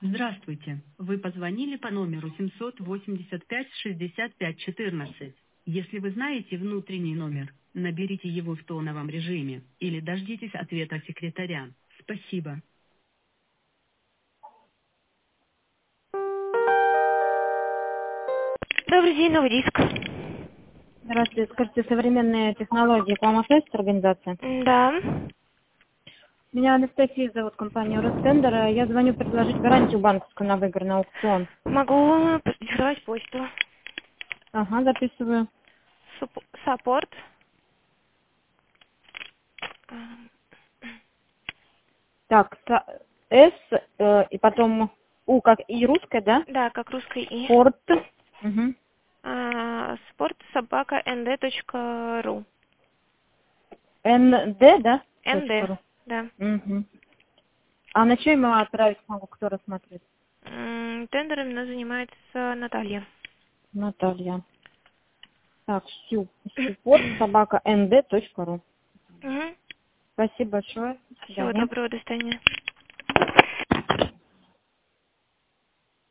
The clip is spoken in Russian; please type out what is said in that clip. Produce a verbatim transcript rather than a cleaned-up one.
Здравствуйте. Вы позвонили по номеру семьсот восемьдесят пять шестьдесят пять четырнадцать. Если вы знаете внутренний номер, наберите его в тоновом режиме или дождитесь ответа секретаря. Спасибо. Добрый день, новый диск. Здравствуйте. Скажите, современные технологии к вам относится организация? Да. Меня Анастасия зовут, компания Ростендер. Я звоню предложить гарантию банковскую на выигранный аукцион. Могу продиктовать почту. Ага, записываю. Суп- Саппорт. Так, с- С э, и потом У как И русская, да? Да, как русский и. Порт. Угу. А, спорт собака нд точка ру. эн дэ, да? Точка нд, ру. да. Угу. А на что ему отправить могу, кто рассмотрит? М, Тендерами у нас занимается Наталья. Наталья. Так, сю, support собака эн дэ точка ру. Угу. Спасибо большое. До Всего свидания. доброго, до свидания.